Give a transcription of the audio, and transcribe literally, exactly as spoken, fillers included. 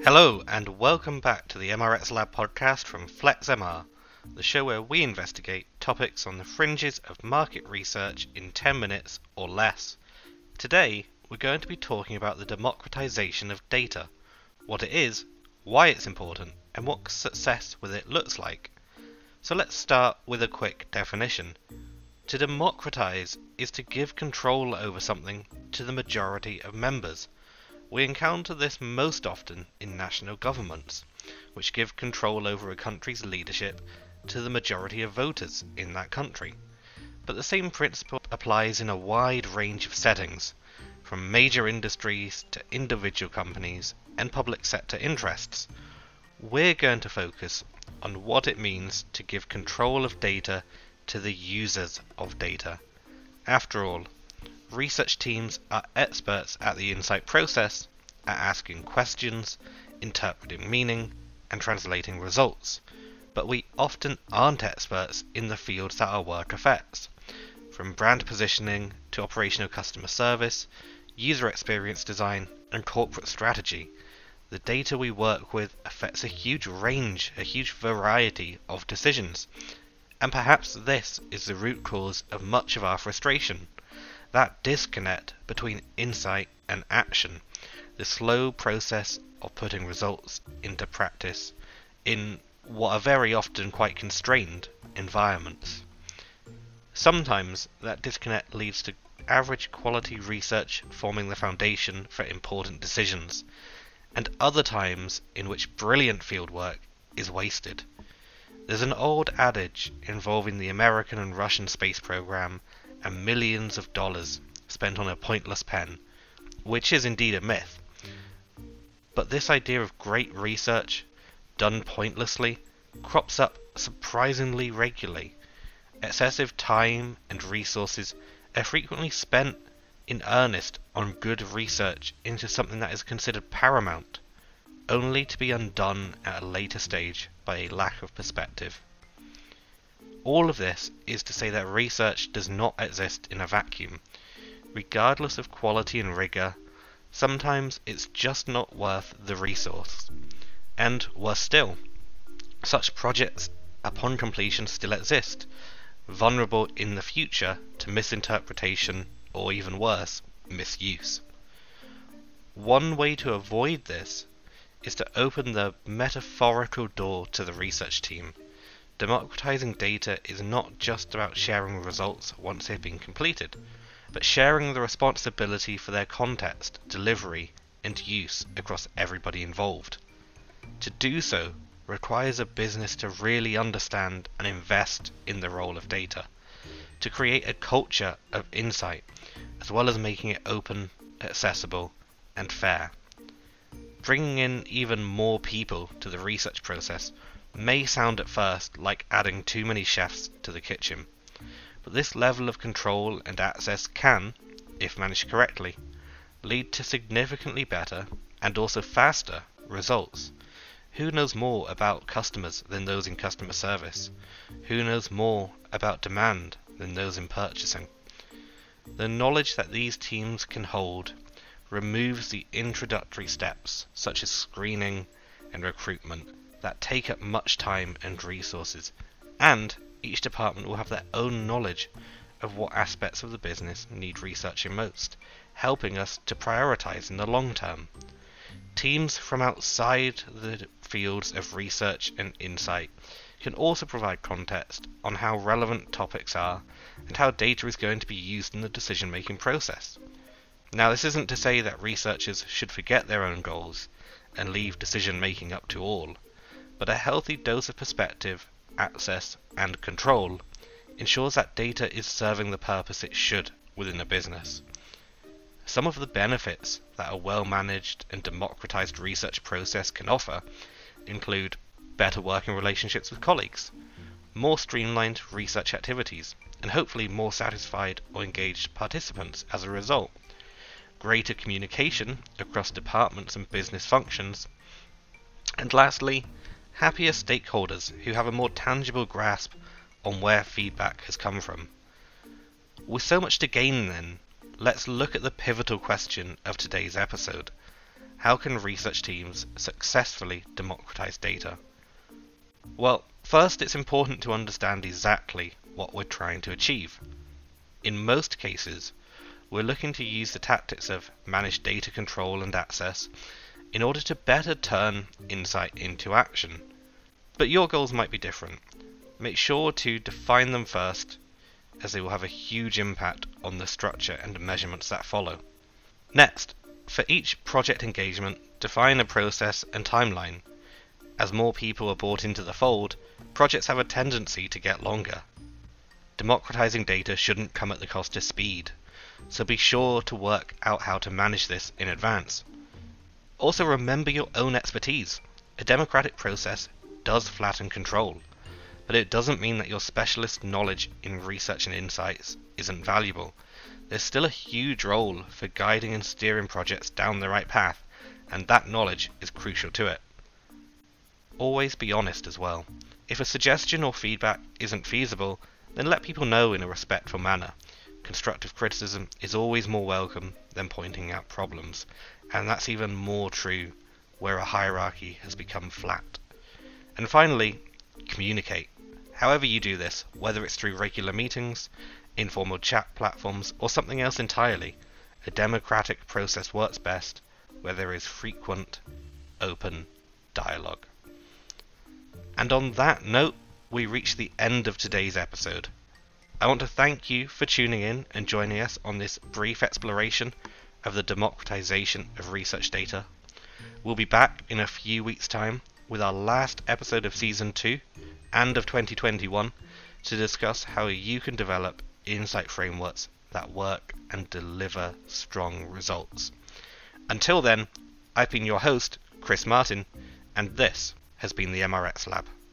Hello and welcome back to the M R X Lab podcast from FlexMR, the show where we investigate topics on the fringes of market research in ten minutes or less. Today we're going to be talking about the democratization of data, what it is, why it's important, and what success with it looks like. So let's start with a quick definition. To democratize is to give control over something to the majority of members. We encounter this most often in national governments, which give control over a country's leadership to the majority of voters in that country. But the same principle applies in a wide range of settings, from major industries to individual companies and public sector interests. We're going to focus on what it means to give control of data to the users of data. After all, research teams are experts at the insight process, at asking questions, interpreting meaning, and translating results. But we often aren't experts in the fields that our work affects. From brand positioning to operational customer service, user experience design, and corporate strategy, the data we work with affects a huge range, a huge variety of decisions. And perhaps this is the root cause of much of our frustration. That disconnect between insight and action, the slow process of putting results into practice in what are very often quite constrained environments. Sometimes that disconnect leads to average quality research forming the foundation for important decisions, and other times in which brilliant fieldwork is wasted. There's an old adage involving the American and Russian space program and millions of dollars spent on a pointless pen, which is indeed a myth. But this idea of great research, done pointlessly, crops up surprisingly regularly. Excessive time and resources are frequently spent in earnest on good research into something that is considered paramount, only to be undone at a later stage by a lack of perspective. All of this is to say that research does not exist in a vacuum. Regardless of quality and rigor, sometimes it's just not worth the resource. And worse still, such projects upon completion still exist, vulnerable in the future to misinterpretation or even worse, misuse. One way to avoid this is to open the metaphorical door to the research team. Democratizing data is not just about sharing results once they've been completed, but sharing the responsibility for their context, delivery, and use across everybody involved. To do so requires a business to really understand and invest in the role of data, to create a culture of insight, as well as making it open, accessible, and fair. Bringing in even more people to the research process may sound at first like adding too many chefs to the kitchen, but this level of control and access can, if managed correctly, lead to significantly better and also faster results. Who knows more about customers than those in customer service? Who knows more about demand than those in purchasing? The knowledge that these teams can hold removes the introductory steps such as screening and recruitment that take up much time and resources, and each department will have their own knowledge of what aspects of the business need researching most, helping us to prioritize in the long term. Teams from outside the fields of research and insight can also provide context on how relevant topics are and how data is going to be used in the decision-making process. Now, this isn't to say that researchers should forget their own goals and leave decision-making up to all, but a healthy dose of perspective, access, and control ensures that data is serving the purpose it should within a business. Some of the benefits that a well-managed and democratized research process can offer include better working relationships with colleagues, more streamlined research activities, and hopefully more satisfied or engaged participants as a result, greater communication across departments and business functions, and lastly, happier stakeholders who have a more tangible grasp on where feedback has come from. With so much to gain then, let's look at the pivotal question of today's episode. how can research teams successfully democratize data? Well, first it's important to understand exactly what we're trying to achieve. In most cases, we're looking to use the tactics of managed data control and access in order to better turn insight into action. But your goals might be different. Make sure to define them first, as they will have a huge impact on the structure and measurements that follow. Next, for each project engagement, define a process and timeline. As more people are brought into the fold, projects have a tendency to get longer. Democratizing data shouldn't come at the cost of speed, so be sure to work out how to manage this in advance. Also remember your own expertise. A democratic process does flatten control, but it doesn't mean that your specialist knowledge in research and insights isn't valuable. There's still a huge role for guiding and steering projects down the right path, and that knowledge is crucial to it. Always be honest as well. If a suggestion or feedback isn't feasible, then let people know in a respectful manner. Constructive criticism is always more welcome than pointing out problems, and that's even more true where a hierarchy has become flat. And finally, communicate. However you do this, whether it's through regular meetings, informal chat platforms, or something else entirely, a democratic process works best where there is frequent, open dialogue. And on that note, we reach the end of today's episode. I want to thank you for tuning in and joining us on this brief exploration of the democratization of research data. We'll be back in a few weeks' time with our last episode of Season two and of twenty twenty-one to discuss how you can develop insight frameworks that work and deliver strong results. Until then, I've been your host, Chris Martin, and this has been the M R X Lab.